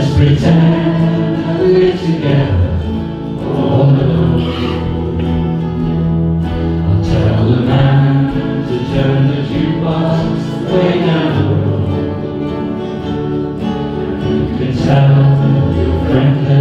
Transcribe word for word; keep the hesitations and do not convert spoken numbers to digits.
Let's pretend that we're together all alone. I'll tell the man to turn the jukebox way down the road. You can tell your friend